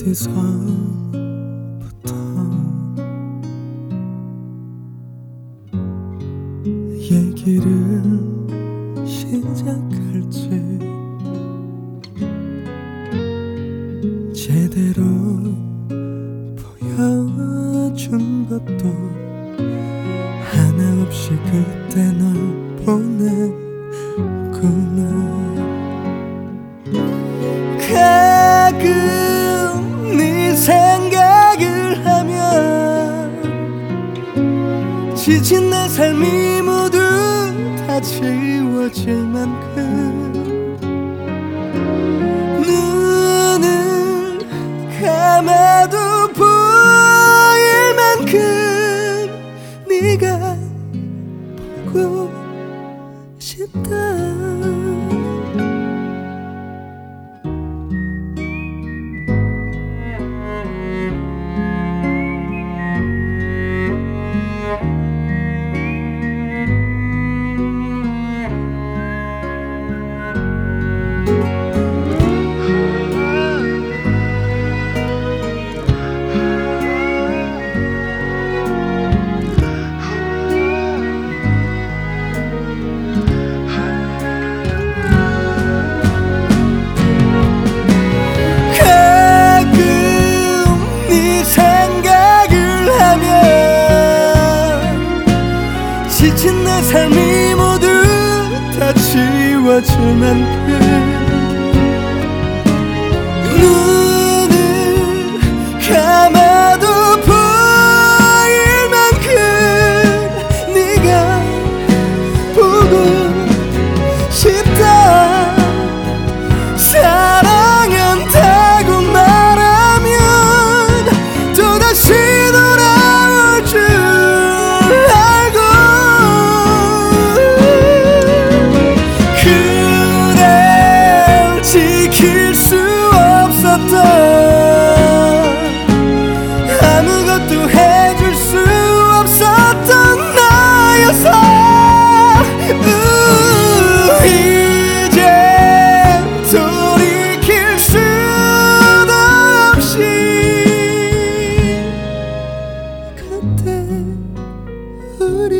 어디서부터 얘기를 시작할지 제대로 보여준 것도 하나 없이 그때 널 보냈구나. 가끔 네 생각을 하면 지친 내 삶이 모두 다 지워질 만큼 눈을 감아도 보일 만큼 네가 보고 싶다. 지친 내 삶이 모두 다 지워질 만큼 눈을 감아도 보일 만큼 네가 보고 싶다. 사랑한다고 말하면 또다시 돌아올 줄 지킬 수 없었던 아무것도 해줄 수 없었던 나여서 이제 돌이킬 수도 없이 그때 우리